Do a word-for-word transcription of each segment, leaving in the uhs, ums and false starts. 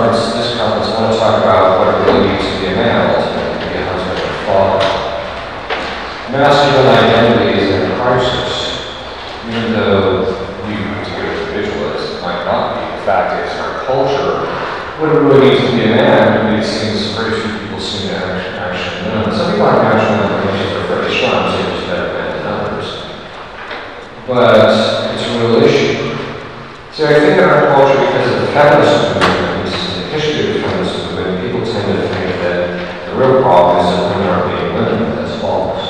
conference, this conference, I want to talk about what it really means to be a man, ultimately, to be a husband and a father. Masculine identity is in crisis, even though you particular individualists might not be. The fact is, in our culture, what it really means to be a man, I mean, it seems very few people seem to actually, actually know. Some people have natural inclinations are fairly strong, so they're just better men than others. But it's a real issue. So I think in our culture, because of the feminist movement, this is the history of the feminist movement, people tend to think that the real problem is that women are being women. That's false.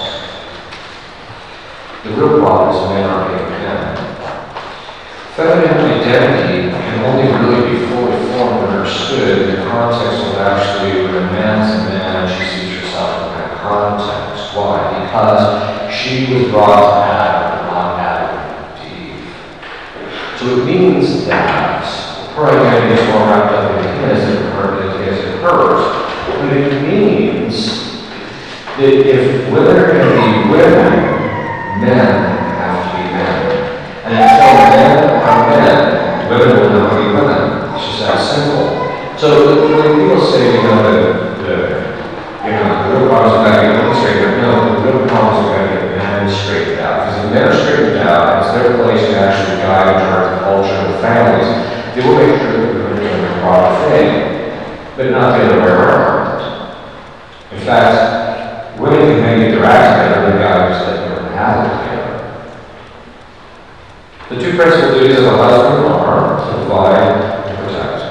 The real problem is men are being men. Feminine identity can only really be fully formed and understood in the context of actually when a man's a man, she sees herself in that context. Why? Because she was brought to Adam, not Adam to Eve. So it means that her identity is more wrapped up in his than her identity is in hers. But it means that if women are going to be women, men have to be men. And until men are men, women will never be women. It's just that simple. So when people say, you know, that the, you know, the real problems are about getting straightened out, no, the real problems are about getting men straightened out. Because if men are straightened out, it's their place to actually guide and direct the culture of the families. They will make sure that we're doing the proper thing, but not the other way around. In fact, women can maybe interact together, the guys that have it together. The two principal duties of a husband are to provide and protect.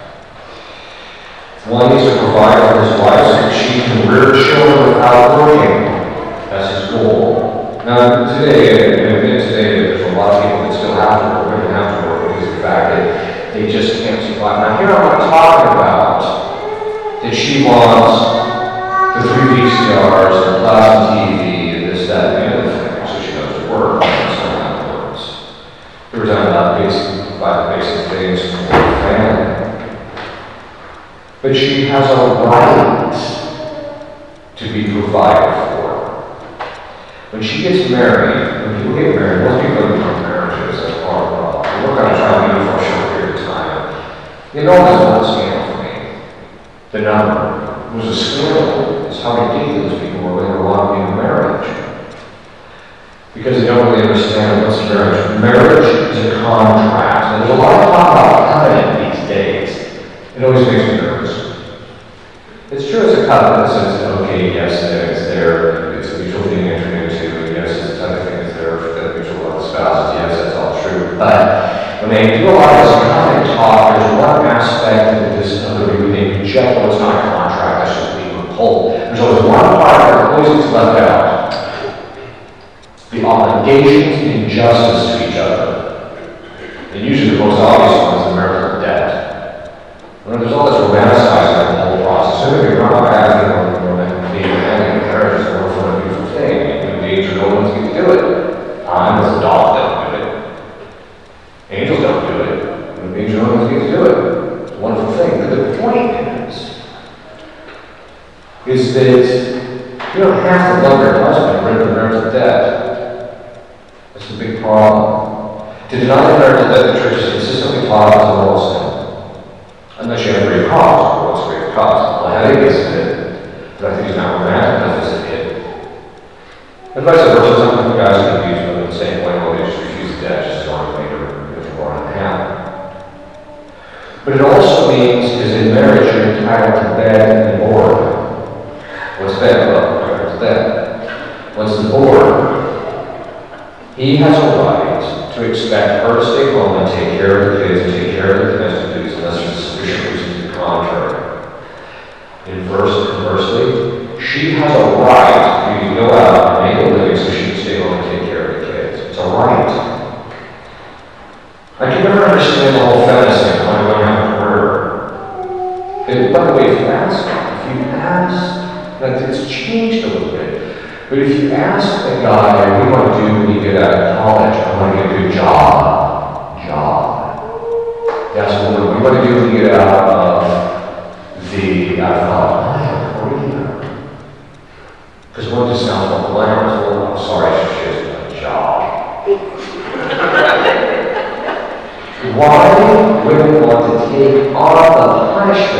One is to provide for his wife so that she can rear children without working. That's his goal. Now, today, and today, there's a lot of people that still have to work, women have to work because of the fact that they just can't survive. Now, here I'm not talking about that she wants the three V C Rs, the plasma T V, this, that, and the other thing, so she knows to work. That's not how it works. We're talking about basic, about basic things for the family. But she has a right to be provided for. When she gets married, when people get married, most people don't become marriages as part of the problem. We're going to try to do it for a short period of time. The enormous amount of scandal for me. The number was a scandal. It's how ridiculous people were when they were wanting to be in marriage. Because they don't really understand what's marriage. Marriage is a contract. And there's a lot of talk about covenant these days. It always makes me nervous. It's true it's a covenant that says, okay, yes, it's there, it's a mutual thing entered into, yes, it's a type of thing that's there for the mutual love of spouses, yes, that's all true. But when they do a lot of this covenant talk, there's one aspect of this other where they reject what's not a contract, that's just being whole. There's always one part that always gets left out. The obligations and justice to each other. And usually the most obvious one is the marital debt. Well, there's all this romanticizing of the whole process. So if you're not having a romantic and marriage is a wonderful and beautiful thing. You engage no one's going to do it. I'm as a dog don't do it. Angels don't do it. It means no one's going to do it. It's a wonderful thing. But the point is, is that you don't have to love your husband rid of the marital debt. That's the big problem. To deny the marital debt, the church has consistently taught as a moral sin. Unless you have a great cause. Well, what's a great cause? Well, I think it's a bit, but I think it's not romantic enough as a bit. And vice versa, some of the guys can abuse women the same way, well, they just refuse the debt, just going later, if more than half. But it also means, is in marriage, you're entitled to bed and board. What's bed? Well, what's bed? What's the board? He has a right to expect her to stay home and take care of the kids and take care of the domestic duties unless there's sufficient reason to the contrary. Inverse, conversely, she has a right to go out and make a living so she can stay home and take care of the kids. It's a right. I can never understand the whole feminist thing. I want to have a career. And by the way, if you ask, if you ask, that it's changed a little bit. But if you ask a guy, what do you want to do when you get out of college? I want to get a good job. Job. You ask a woman, what do you want to do when you get out of the out of college? I have a career. Because one just sounds more glamorous. Well, I'm sorry, she has a job. Why women want to take on the punishment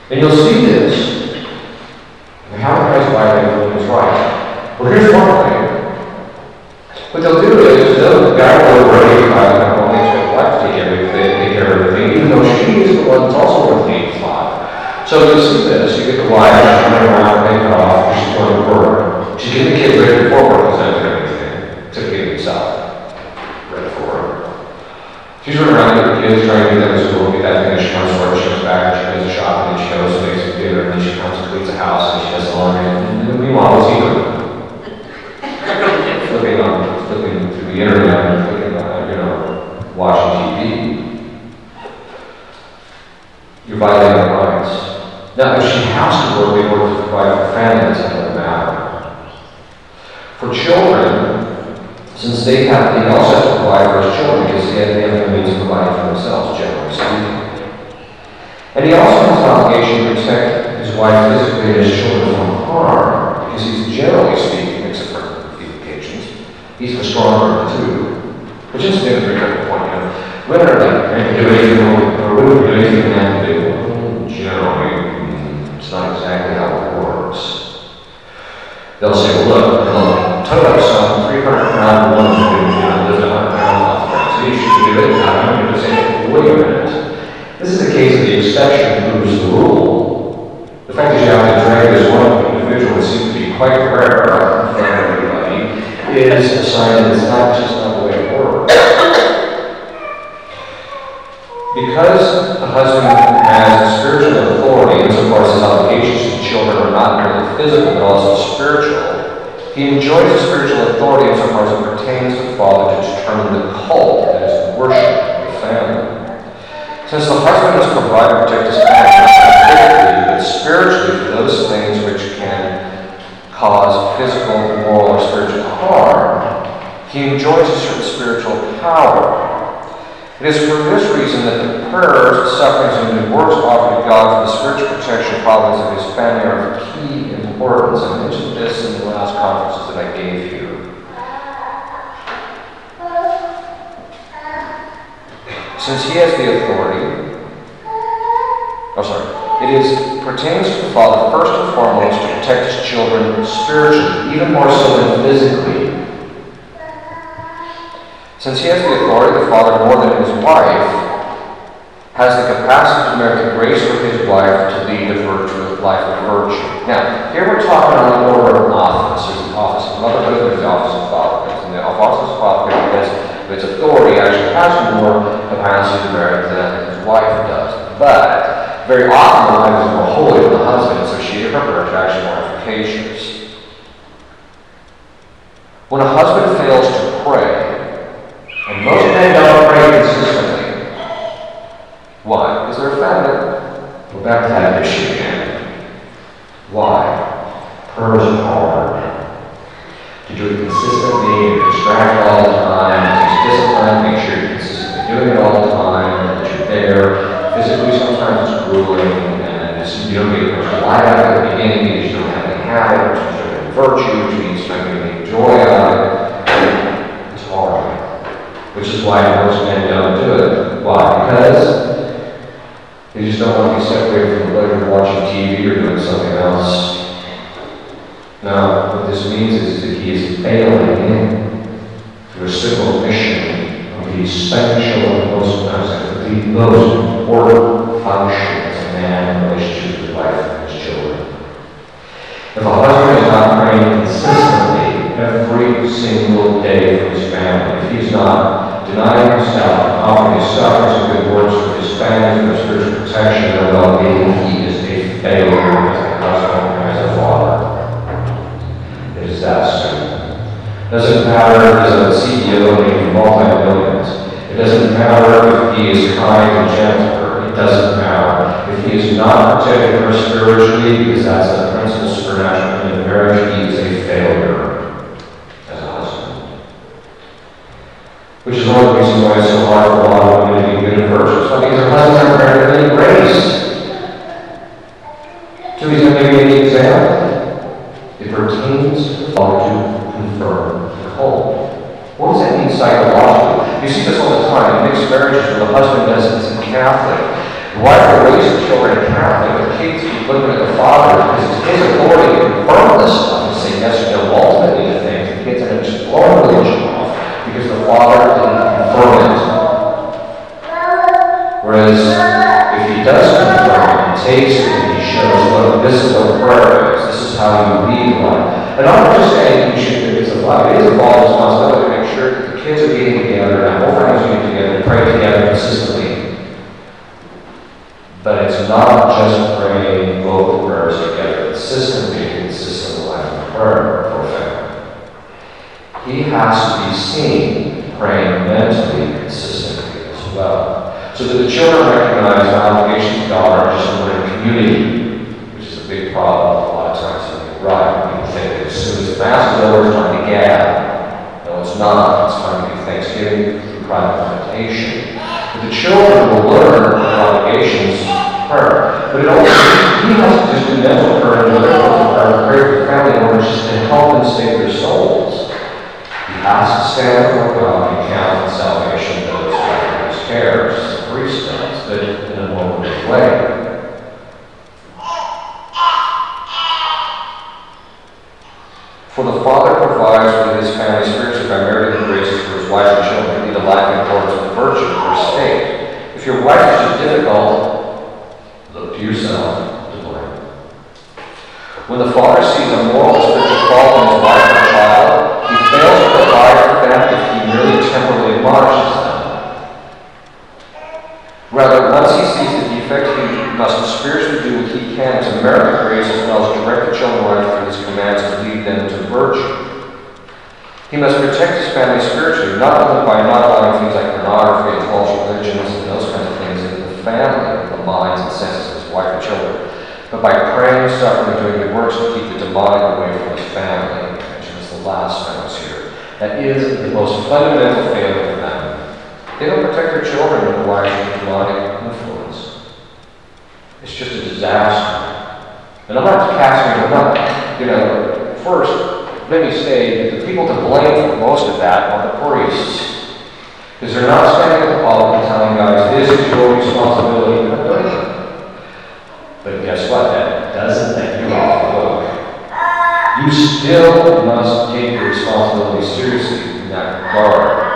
And you'll see this. And how Christ Bible is right. Well, here's one thing. What they'll do is they'll the guy will worry about not only to wife to take everything, take care of everything, even though she is the one that's also worth eighty-five. So you'll see this. You get the wife, she's running around, make it off, she's going to work. She's getting the kids ready before work, because that's everything. Except getting himself ready for work. She's running around with the kids, trying to get them to school, get that thing, and she comes to work, she comes back, and she goes to shopping, and she goes and makes some dinner, and then she comes and cleans the house, and she does the laundry, and meanwhile, what's he doing? Flipping on, flipping through the internet, and flipping on, you know, watching T V. You're violating her rights. Now, if she has to work in order to provide for family, that's another matter. For children, since they have, they also have to provide for his children because they have, they have the means of providing for themselves, generally speaking. And he also has an obligation to protect his wife physically and his children from harm, because he's generally speaking, except for a few occasions, he's the stronger of the two. Which is a very good point. You know, women are like, can do anything, or women do anything men can do. Generally, it's not exactly how it works. They'll say, well, look, they'll tow up some three hundred pound woman who you know, lives one hundred pounds off the ground. So you should do it. I'm going to say, wait a minute. This is a case of the exception proves the rule. The fact that you have to drag this one individual that seems to be quite rare in front of everybody is a sign that it's not just not the way it works. Because the husband has spiritual authority, insofar as his obligations to children are not merely physical but also spiritual, he enjoys the spiritual authority insofar as it pertains to the father to determine the cult, that is, the worship of the family. Since the husband must provide and protect his family, not physically but spiritually for those things which can cause physical, moral, or spiritual harm, he enjoys a certain spiritual power. It is for this reason that the prayers, sufferings, and good works offered to God for the spiritual protection problems of his family are of key importance. I mentioned this in the last conferences that I gave you. Since he has the authority, oh sorry, it is pertains to the father first and foremost to protect his children spiritually, even more so than physically. Since he has the authority, the father, more than his wife, has the capacity to merit the grace of his wife to lead a virtuous life of virtue. Now, here we're talking on the order of office. There's the office of motherhood, there's the office of fatherhood. And the office of fatherhood, because of its authority, actually has more capacity to merit than his wife does. But very often the wife is more holy than the husband, so she and her birth are actually more efficacious. When a husband fails to pray, and most men don't pray consistently. Why? Because they're offended. We're back to that issue again. Why? Prayer is hard. To do it consistently and distract all the time, it takes discipline, make sure you're consistently doing it all the time, that you're there. Physically, sometimes it's grueling, and it's, you don't get much light out at the beginning because you don't have any habit, which means you don't have virtue, which means you're not getting any joy out of it. It's hard. Which is why most men don't do it. Why? Because they just don't want to be separated from the pleasure of watching T V or doing something else. Now, what this means is that he is failing through a simple mission of the essential and most, the most important function as a man in relationship with his wife and his children. If a husband is not praying consistently every single day for his family, if he's not denying himself and offering his sufferings and good works for his family, for spiritual protection and well-being, he is a failure as a husband and as a father. It is that simple. It doesn't matter if he's a C E O making multi-millions. It doesn't matter if he is kind and gentle. It doesn't matter if he is not protecting her spiritually, because that's the principle of supernatural in marriage. He is a failure as a husband. Which is one of the reasons why it's so hard for a lot of women to be good at first. It's not because their husbands aren't granted any grace. So he's going to give you an example. It pertains to the father to confirm the cult. What does that mean psychologically? You see this all the time in mixed marriages where the husband does this in Catholic. The wife will raise the children in Catholic, the kids this is what prayer is. This is how you lead life. And I'm not just saying you should do this a lot. It is a father's responsibility to make sure that the kids are getting together and whole families are getting together and pray together consistently. But it's not just praying both prayers together consistently and consistent life of prayer for a family. He has to be seen praying mentally consistently as well. So that the children recognize their obligations to God are just in community, which is a big problem a lot of times when they right. People think that as soon as the mass is over, it's time to gab. No, it's not. It's time to do Thanksgiving through private meditation. But the children will learn their obligations prayer. But it also, he has to just do mental prayer and prayer, pray for the family in order just to help them save their souls. He has to stand before God and count on salvation of those who his cares, as the priest does, but in a more limited way. For the father provides for his family spiritually by meriting the graces for his wife and children, lead a life in accordance with virtue or state. If your wife is too difficult, look to yourself to blame. When the father sees a moral or spiritual fault in his wife or child, he fails to provide for them if he merely temporarily admonishes them. Rather, once he sees the defect, he must spiritually do what he can to merit the grace as well as direct the children right through his commands and lead them to virtue. He must protect his family spiritually, not only by not allowing things like pornography and false religions and those kinds of things in the family, the minds and senses of his wife and children, but by praying, suffering, and doing good works to keep the demonic away from his family. I mentioned this the last sentence here. That is the most fundamental failing of them. They don't protect their children from the wife's demonic influence. It's just a disaster. And I'm not casting, I'm not, you know, first, let me say that the people to blame for most of that are the priests. Because they're not standing at the pulpit and telling guys, this is your responsibility. They're not doing it. But guess what? That doesn't make you off the hook. You still must take your responsibility seriously in that regard.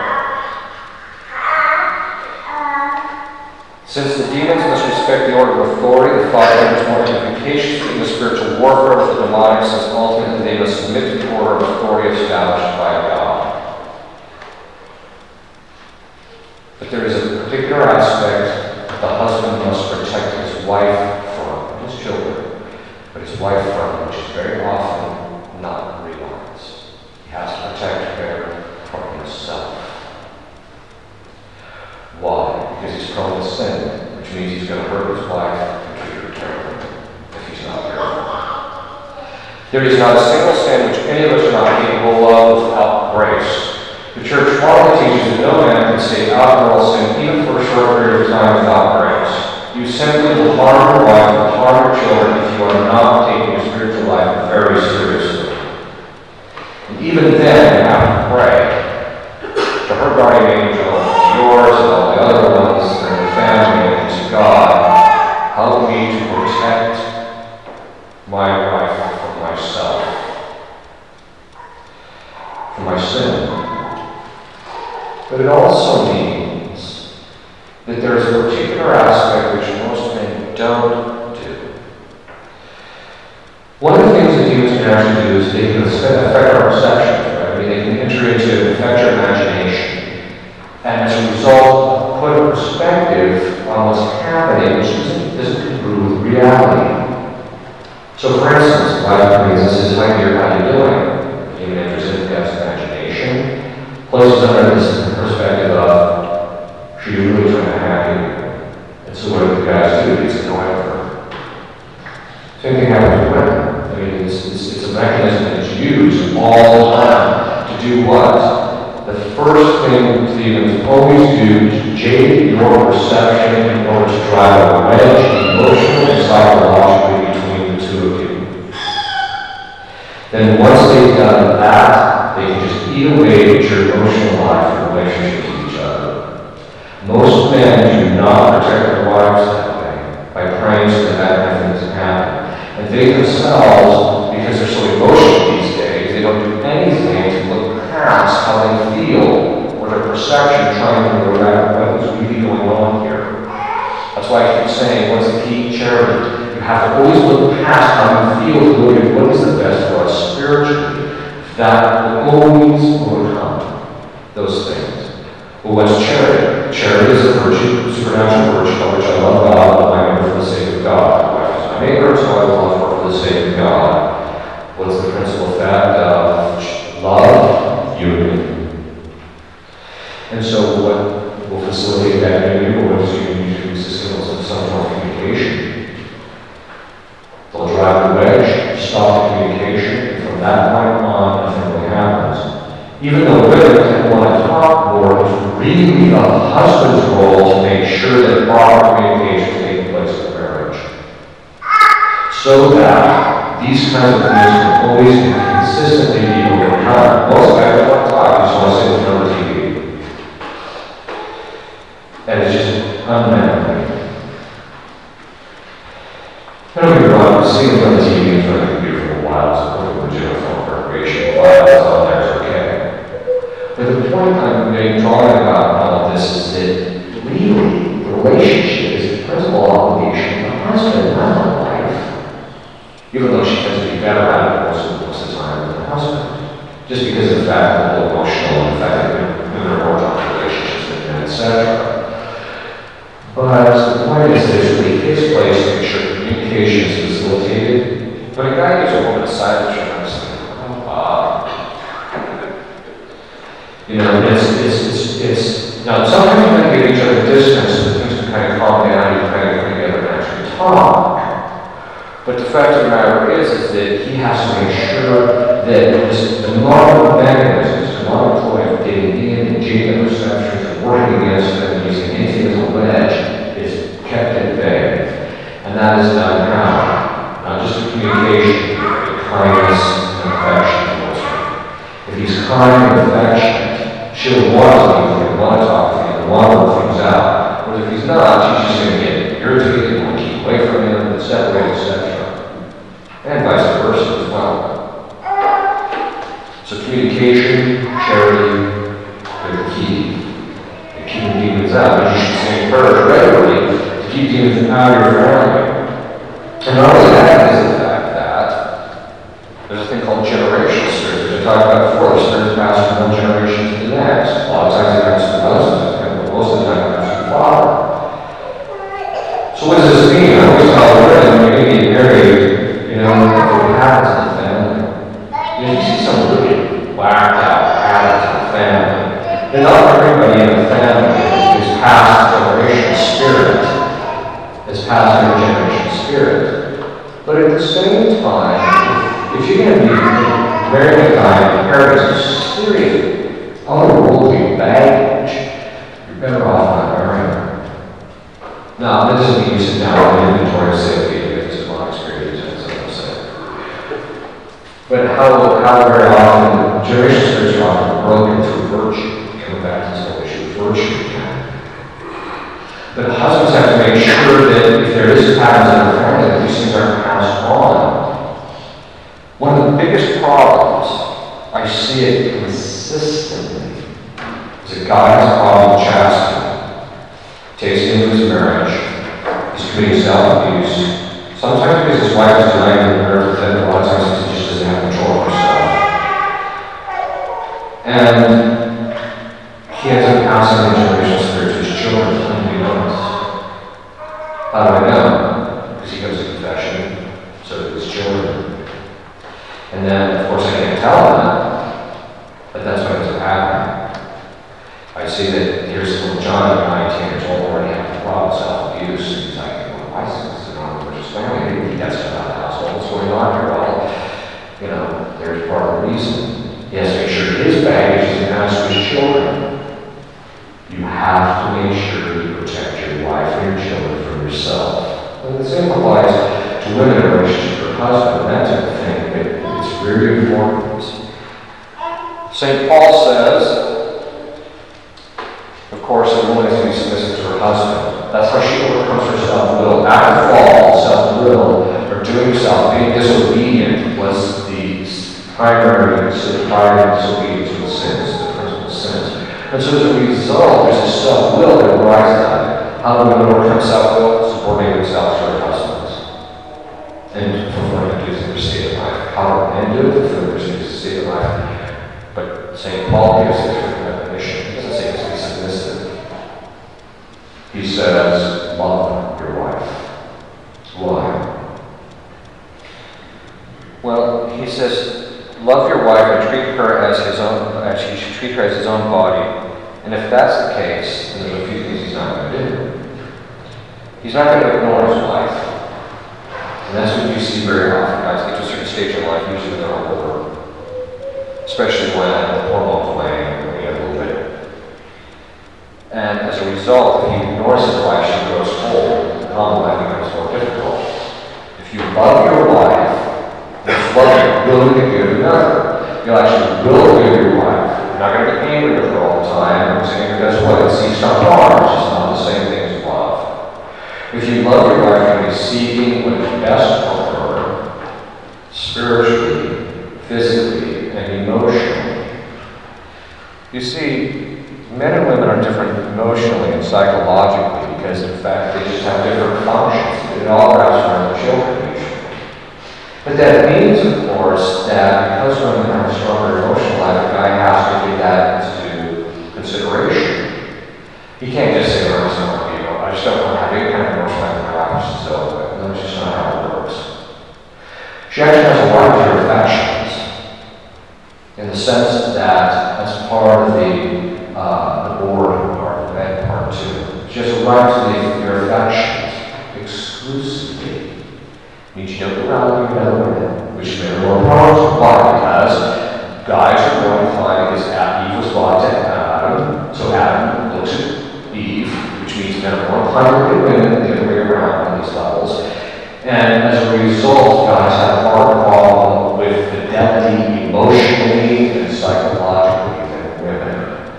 Since the demons must respect the order of authority, the father is more efficacious in the spiritual warfare with the demonic, since ultimately they must submit to the order of authority established by God. But there is a particular aspect the husband must protect his wife from, his children, but his wife from, which is very often not realized. He has to protect her from himself. Why? Because he's prone to sin, which means he's going to hurt his wife and treat her terribly if he's not careful. There is not a single sin which any of us are not capable of without grace. The church strongly teaches that no man can stay out of moral sin even for a short period of time without grace. You simply will harm your wife and harm your children if you are not taking your spiritual life very seriously. And even then, you have to pray to her guardian angel, yours and all the other ones and the family and to God, help me to protect my wife from myself, from my sin. But it also means that there is a particular aspect which most men don't do. One of the things that demons can actually do is they can affect our perceptions, right? I mean, they can enter into, affect your imagination. And as a result, put a perspective on what's happening, which isn't, isn't congruent with reality. So, for instance, life brings us says, "Hi dear, how you doing?" Demon enters into God's imagination, places under this perspective of, "She really trying to have you." And so, what do the guys do? It's annoying her. Same thing happens with women. I mean, it's, it's, it's a mechanism that's used all the time to do what? The first thing demons always do is jade your perception in order to drive a wedge emotionally and psychologically between the two of you. Then once they've done that, they can just eat away at your emotional life and relationship with each other. Most men do not protect their wives that way by praying so that that nothing doesn't happen. And they themselves, because they're so emotional these days, they don't do anything to look past how they feel or their perception trying to figure out what's really going on here. That's why I keep saying, what's the key charity? You have to always look past how you feel to look at what is the best for us spiritually. That will always overcome those things. Well, what's charity? Charity is a virtue, supernatural virtue, by which I love God and love my neighbor for the sake of God. My wife is my neighbor, so I will love her for the sake of God. What's the principal fact of love? Unity. And so what will facilitate that unity, or what does unity do, is the signals of some form of communication. They'll drive the wedge, stop the communication, and from that point on, nothing really happens. Even though women tend to want to talk more, it's really the husband's role to make sure that proper communication is taking place in marriage. So that these kinds of things can always and consistently be overcome. Most guys don't want to talk, they just want to sit in front of the T V. And it's just unmanly. I don't get me wrong, sitting in front of the T V in front of the computer for a while is a perfectly legitimate form of recreation. While that's all there is okay. But the point I'm being talking about all of this is that really the relationship is the principal obligation of the husband, not the wife. Even though she tends to be better at it most of, most of the time than the husband. Just because of the fact that they're emotional and the fact that women are more drawn to relationships and et cetera. But the point is that it really takes place to make sure communication is facilitated. When a guy gives a woman a silent treatment, it's like, oh, wow. You know, it's, it's, it's, it's, now sometimes you might give each other distance so that things can kind of calm down, you can kind of come together and actually talk. But the fact of the matter is, is that he has to make sure that this, the normal mechanisms, the normal employee of getting in and getting the perceptions and working against them and using anything as a wedge is kept at bay. And that is done how? Not just through communication, but kindness and affection towards her. If he's kind and affectionate, she'll want to be with him, want to talk to him, want to work things out. Whereas if he's not, she's just going to get irritated, want to keep away from him, and separate, et cetera. And vice versa as well. So communication, charity, are the key. And keeping demons out. And you should say prayers regularly to keep demons out of your family. And not only that is the fact that there's a thing called generational spirits, which I talked about before. The spirits pass from one generation to the next. A lot of times it comes to the husband, but most of the time it comes to the father. So what does this mean? I always tell women when you're getting married, you know, what happens in the family. You know, you see some really whacked out habits in the family. And not everybody in the family is past generational spirit. It's past intergenerational spirit. But at the same time, if, if you're going to be marrying a guy and carries a serious otherworldly baggage, you're better off not marrying her. Now, this doesn't mean you sit down and inventory and say, okay, this is my experience. But how, how very often, generational spirits are often broken through virtue. Coming back to this whole issue of virtue again. But husbands have to make sure that if there is patterns in the family, that these things aren't passed on. One of the biggest problems, I see it consistently, is a guy has a problem with chastity, takes it into his marriage, he's committing self-abuse. Sometimes because his wife is denying him her, but then a lot of times he just doesn't have control of himself. And he ends up passing the generational spirit to his children unbeknownst. How do I know? Because he goes to confession, so do his children. And then, of course, I can't tell him that, but that's what ends up happening. I see that here's little Johnny, nineteen years old, already having a problem with self-abuse, and he's like, well, why is this? Family, that's about the household. What's going on here? Well, you know, there's part of the reason. He has to make sure his baggage isn't passed to his children. You have to make sure you protect your wife and your children from yourself. And the same applies to women in relationship to her husband, that type of thing. It, it's very important. Saint Paul says, of course, a woman is to be submissive to her husband. That's how she overcomes her self-will. After the fall, self-will, or doing self, being disobedient, was the primary, primary disobedience to the sins, the principal sins. And so as a result, there's a self-will that arises out of it. How do women overcome self-will? Subordinate themselves to their husbands. and fulfilling the duties of their state of life. How do men do it? Fulfilling their duties of state of life. But Saint Paul gives a different definition. He doesn't say it's to be submissive. He says, love your wife. Why? Well, he says, love your wife and treat her as his own, as he should treat her as his own body. And if that's the case, then there's a few things he's not going to do. He's not going to ignore his wife. And that's what you see very often. Guys get to a certain stage in life, usually when they're older. Especially when the hormones wane and we get a little bit. And as a result, if he ignores his wife, she grows old. The common life becomes more difficult. If you love your wife, it's love you willing to give another. You'll actually will give your wife. You're not going to be angry with her all the time. Because anger does what? It seeks to harm. It's just not the same thing as love. If you love your wife, you're going to be seeking what is best for her, spiritually, physically, and emotionally. You see, men and women are different emotionally and psychologically because, in fact, they just have different functions. It all wraps around the children usually. But that means, of course, that because women have a stronger emotional life, a guy has to take that into consideration. He can't just say, well, I don't you know, I just don't want to have any kind of emotional life in my life, so that's just not how it works. She actually has a right to her affections, in the sense that as part of the, uh, the board part, the bed part two, she has a right to the, your affections exclusively. It means you don't go around looking at other women, which men are more prone to. Why? Because guys are going to find his Eve was bought to Adam, so Adam looks at Eve, which means men are more inclined to look at women than the other way around on these levels. And as a result, guys have a hard problem with fidelity emotionally and psychologically than women.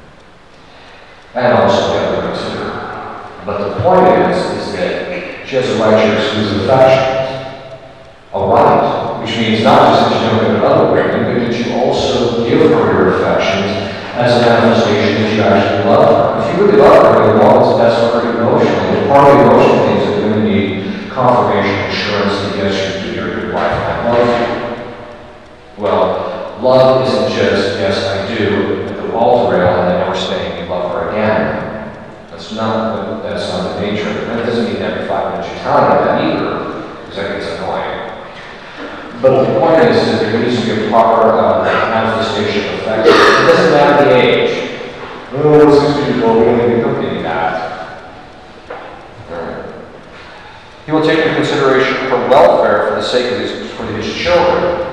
And also the other ones too. But the point is, is that she has a right to your exclusive affections. A right, which means not just that you don't go to other women, but that you also give her your affections as a manifestation that you actually love her. If you really love her, you want what's best for her emotionally. Part of the emotional things that women need confirmation, assurance that yes, you do, you're a good wife, and I love you. Well, love isn't just, yes, I do, at the altar rail, and then never saying you love her again. That's not, that's not the nature of it. That doesn't mean every five minutes you're telling her that either, because that gets annoying. But the point is that there needs to be a proper uh, manifestation of affection. It doesn't matter the age. Oh, it's sixty years old, we don't need to accompany that. Right. He will take into consideration her welfare for the sake of his, for his children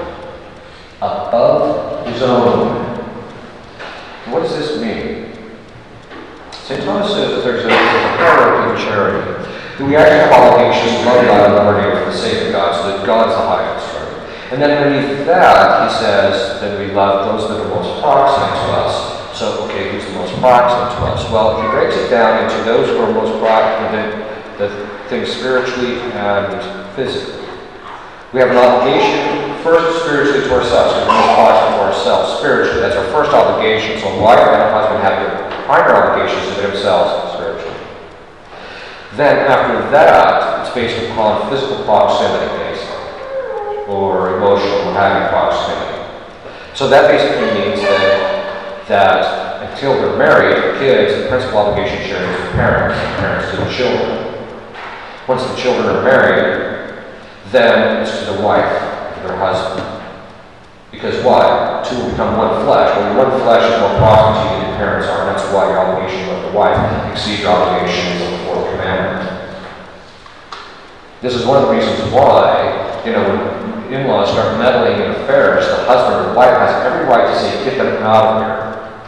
above his own. What does this mean? Saint Thomas says that there's a, a hierarchy of charity. That we actually have obligations to love God and love our neighbor for the sake of God, so that God's the highest. And then underneath that, he says that we love those that are most proximate to us. So, okay, who's the most proximate to us? Well, he breaks it down into those who are most proximate, the, the things spiritually and physically. We have an obligation, first spiritually to ourselves, because we're most proximate to ourselves. Spiritually, that's our first obligation. So, wife and husband have their primary obligations to themselves spiritually. Then, after that, it's based upon physical proximity, basically, or emotional or having proximity. So that basically means that, that until they're married, kids, the principal obligation sharing is the parents, and parents to the children. Once the children are married, then it's to the wife, to their husband. Because why? Two will become one flesh. Well, your one flesh is more proximate to you than your parents are, and that's why your obligation with the wife exceeds your obligations of the fourth commandment. This is one of the reasons why, you know, when in-laws start meddling in affairs, the husband or wife has every right to say, get them out of here.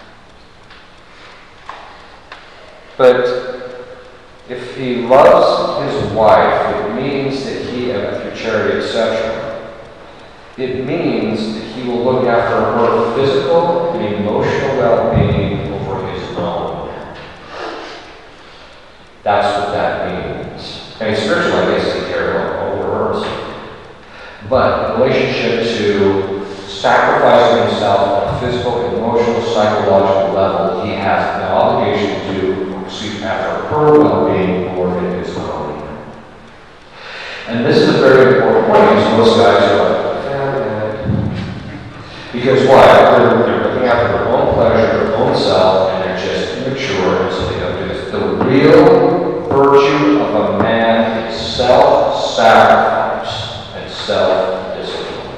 But if he loves his wife, it means that he, through charity, et cetera, it means that he will look after her physical and emotional well-being over his own. That's what that means. I mean, spiritual, I guess, take care of over hers. But in relationship to sacrificing himself on a physical, emotional, psychological level, he has an obligation to seek after her well-being more than his own. And this is a very things most guys are like, eh. Because why? They're, they're looking after their own pleasure, their own self, and they're just immature, and so they don't do this. The real virtue of a man is self-sacrifice and self-discipline.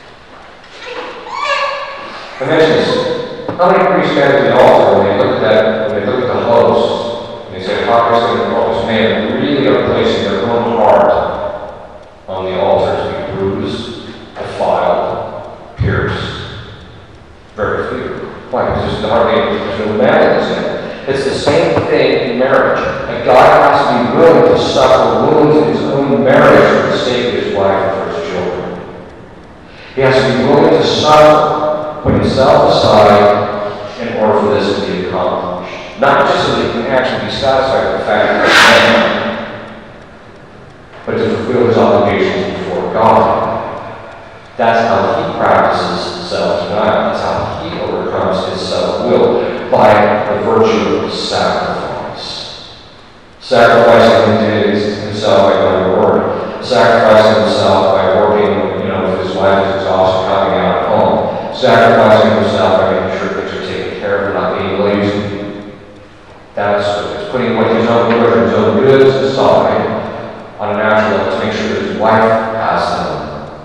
I mentioned this. How many priests stand at the altar when they look at that, when they look at the host, and they say, how is going to call this man, really are placing their own heart on the altar to be bruised, defiled, pierced? Very few. Why? Because there's hardly there's no malice in it. It's the same thing in marriage. A guy has to be willing to suffer wounds in his own marriage for the sake of his wife and for his children. He has to be willing to suffer, put himself aside in order for this to be accomplished. Not just so that he can actually be satisfied with the fact that he's man, but to fulfill his obligations before God. That's how he practices self-denial. That's how he overcomes his self-will, by the virtue of sacrifice. Sacrificing himself by going to work. Sacrificing himself by working, you know, if his wife is exhausted, coming out at home. Sacrificing himself by making sure things are taken care of and not being lazy. That's what it's putting what his own pleasure, his own goods aside on a natural level to make sure that his wife has them.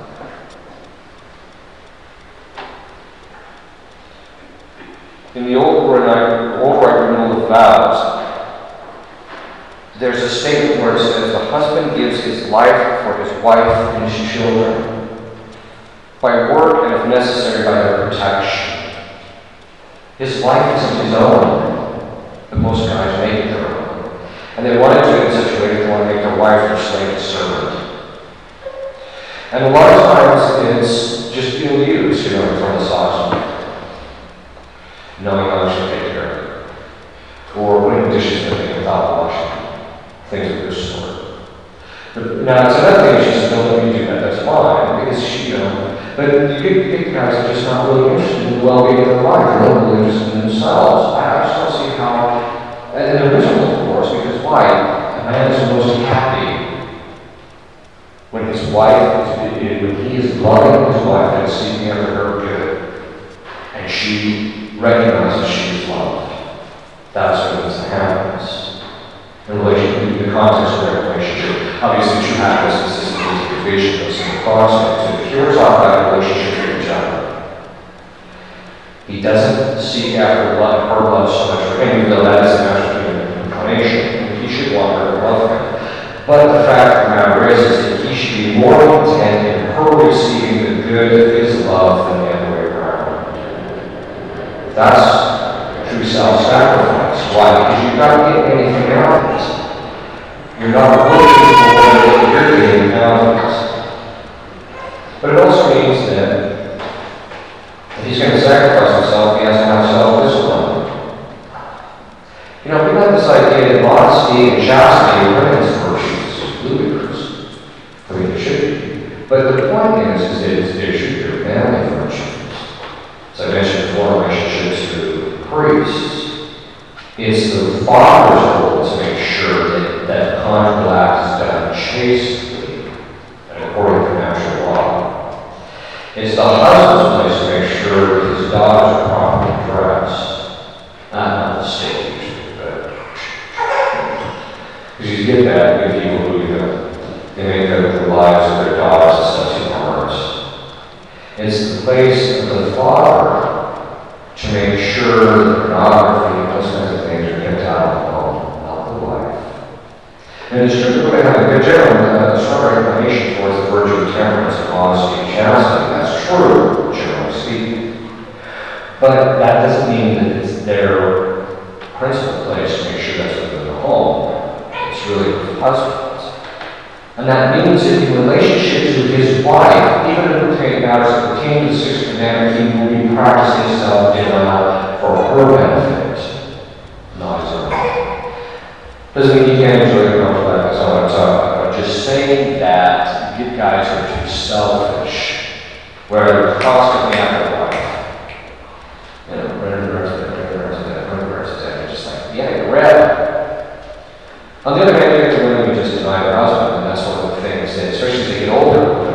In the Old Rite, Old Rite Renewal of Vows, there's a statement where it says, the husband gives his life for his wife and his children, by work and if necessary by their protection. His life isn't his own, but most guys make it their own. And they want to do it in such a way that they want to make their wife their slave and servant. And a lot of times it's just ill used, you know, from the side. Knowing how to take care of it, or putting dishes in the without washing, things of this sort. But now, it's another thing, she says, don't let me do that, that's fine, because she, you know, but you get, you get guys that are just not really interested in the well-being of their life, they're not really interested in themselves. I, I just don't see how, and they're miserable, of course, because why? A man is most happy when his wife is, when he is loving his wife and seeking after her good, and she recognizes she is loved. That's what needs to happen. In relation to the context of their relationship, obviously true happiness consists of the vision of some concept. It cures off that relationship with each other. He doesn't seek after love, her love so much for him, even though that is a natural human inclination. He should want her to love him. But the fact of the matter is, is that he should be more content in her receiving the good of his love than the other way around. That's true self-sacrifice. Why? Because you're not getting anything out of this. You're not looking for what you're getting out of this. But it also means that if he's going to sacrifice himself, he has to have self-discipline. You know, we have this idea that modesty and chastity are women's virtues. It's ludicrous. I mean, it should be. But the point is, is that it's, they should be manly virtues. As I mentioned before, relationships to priests. It's the father's role to make sure that that conjugal act is done chastely and according to natural law. It's the husband's place to make sure that his daughters are properly dressed. Not, not the state usually, but because you get that with people who, you know, they make the, the lives of their daughters essentially worse. It's the place of the father to make sure that pornography and those kinds of things are kept out of the home, not the wife. And it's true that we have a good general, a strong inclination towards the virtue of temperance and honesty and chastity. That's true, generally speaking. But that doesn't mean that it's their principal place to make sure that's within the home. It's really with the husband. And that means that in relationships with his wife, even if it matters that pertain to the sixth commandment, he will be practicing self-denial for her benefit, not his own. Doesn't mean he can't enjoy the comfort life, that's not what I'm talking about. But just saying that you get guys who are too selfish, where they're constantly after the wife. You know, run the rest of that, run the rest of that, run the rest of that. Just like, yeah, you're red. On the other hand, you get to women who just deny their husband, and that's one of the things that, especially as they get older,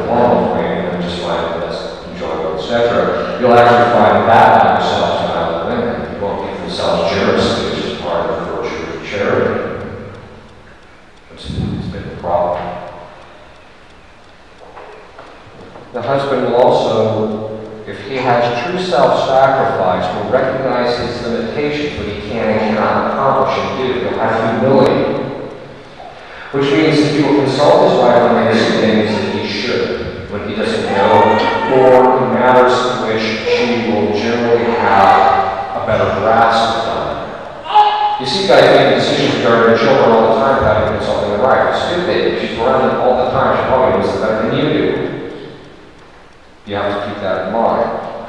normal way and just find that that's enjoyable, et cetera, you'll actually find that in yourselves and other women. You won't give themselves generously, which is part of the virtue of charity. It's, it's been a problem. The husband will also, if he has true self-sacrifice, will recognize his limitations, what he can and cannot accomplish and do. He'll have humility. Which means that he will consult his wife on many things that he should, when he doesn't know, or in matters in which she will generally have a better grasp of them. You see guys making decisions regarding their children all the time without even consulting their wife. It's stupid. She's around them all the time. She probably knows better than you do. You have to keep that in mind.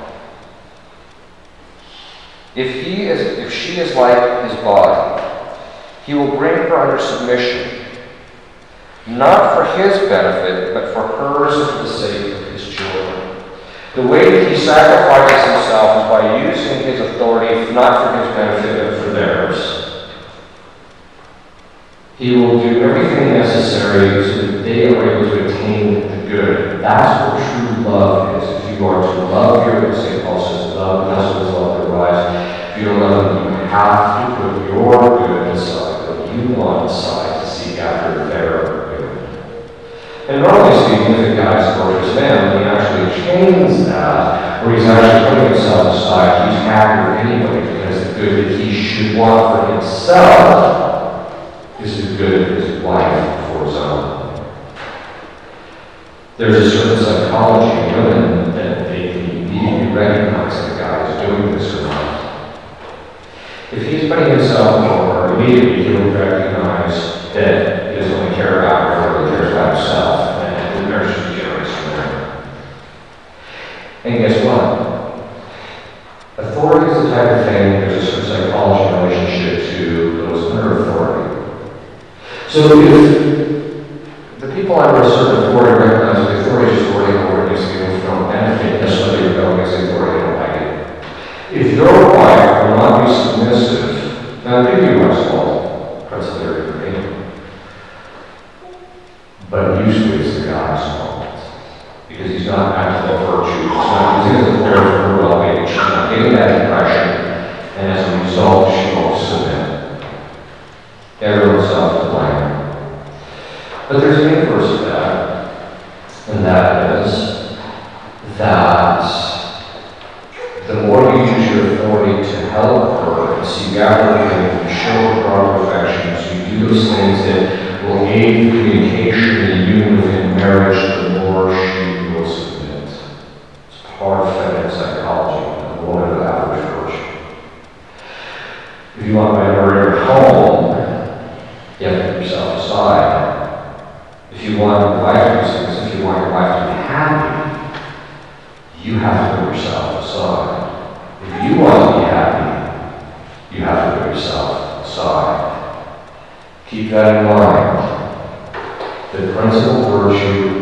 If he is, if she is like his body, he will bring her under submission, not for his benefit, but for hers and for the sake of his children. The way that he sacrifices himself is by using his authority not for his benefit, but for theirs. He will do everything necessary so that they are able to attain the good. That's what true love is. If you are to love your, Saint Paul says, love, that's what love provides. If you don't love them, you have to put your good aside, what you want aside, to seek after their good. And normally speaking, if a guy's gorgeous man, he actually changes that, or he's actually putting himself aside, he's happier anyway, because the good that he should want for himself is the good of his wife for his own. There's a certain psychology in women that they can immediately recognize that a guy is doing this or not. If he's putting himself over, immediately he will recognize that he doesn't really care about her, or really cares about himself, and the marriage is generous from there. And guess what? Authority is the type of thing, there's a certain psychology relationship to those under authority. So if the people under a certain authority recognize that the authority is authority over it, needs to be from benefit, necessarily rebel against the authority, they don't like it. If your wife will not be submissive, now it could be your wife's fault, principally or for me, but usually it's the guy's fault, because he's not acting with virtue, he's not using his authority for her well-being, she's not getting that impression, and as a result, she won't submit. Everyone's self-to-blame. But there's an inverse of that, and that is that the more you use your authority to help her and seek after her and show her proper affections, you do those things that will aid communication and union within marriage, the more she will submit. It's part of feminine psychology, and the woman of average virtue. If you want to marry your home, you have to put yourself aside. If you want your wife to be successful, if you want your wife to be happy, you have to put yourself aside. If you want to be happy, you have to put yourself aside. Keep that in mind. The principal virtue